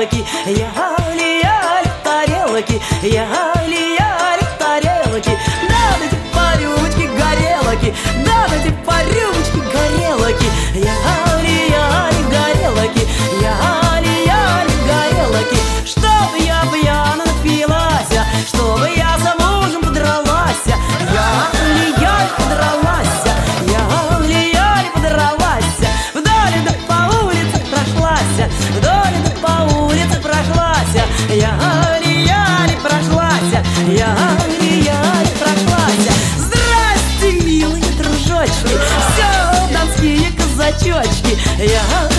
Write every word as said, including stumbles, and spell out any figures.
тарелки, я али-яли тарелки, я али-яли тарелки. Да дайте по рюмочке горелки, да дайте по рюмочке горелки, я али-яли горелки, я али-яли горелки. Чтобы я пьяно напилась, чтобы я за мужем подралась, я али-яли подралась, я али-яли подралась. Вдоль да по улице прошлась, вдоль да по улице прошлась, я али-яли прошлась, я али-яли прошлась. Здрасте, милые дружочки, все донские казачочки, я